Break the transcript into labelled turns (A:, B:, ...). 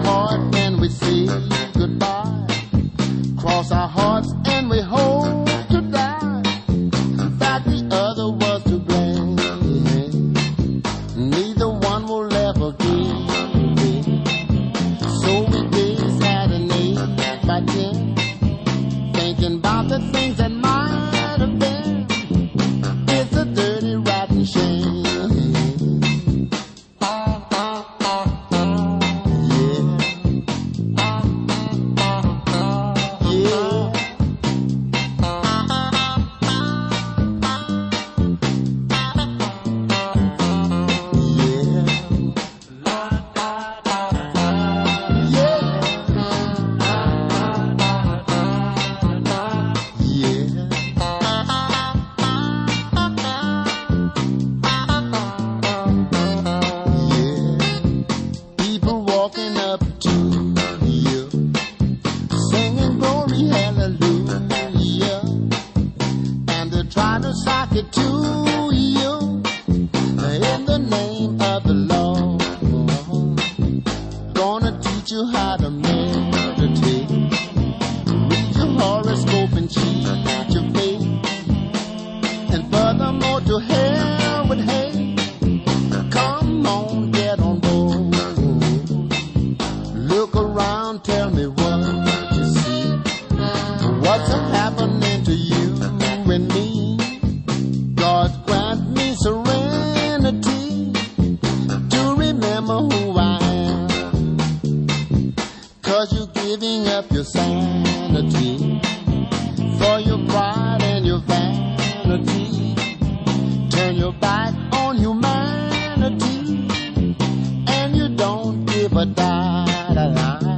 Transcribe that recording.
A: heart when we say goodbye. Cross our hearts and we hope to die. That the other was to blame. Neither one will ever give in. So we days had an 8 by 10, thinking about the things that might have been. It's a dirty, rotten shame. Trying to sock it to you in the name of the Lord. Gonna teach you how to meditate. Read your horoscope and cheat your fate. And furthermore, to hell with hate. Come on, get on board. Look around, tell me what you see. What's happening to you and me? God grant me serenity to remember who I am. 'Cause you're giving up your sanity for your pride and your vanity. Turn your back on humanity and you don't give a die.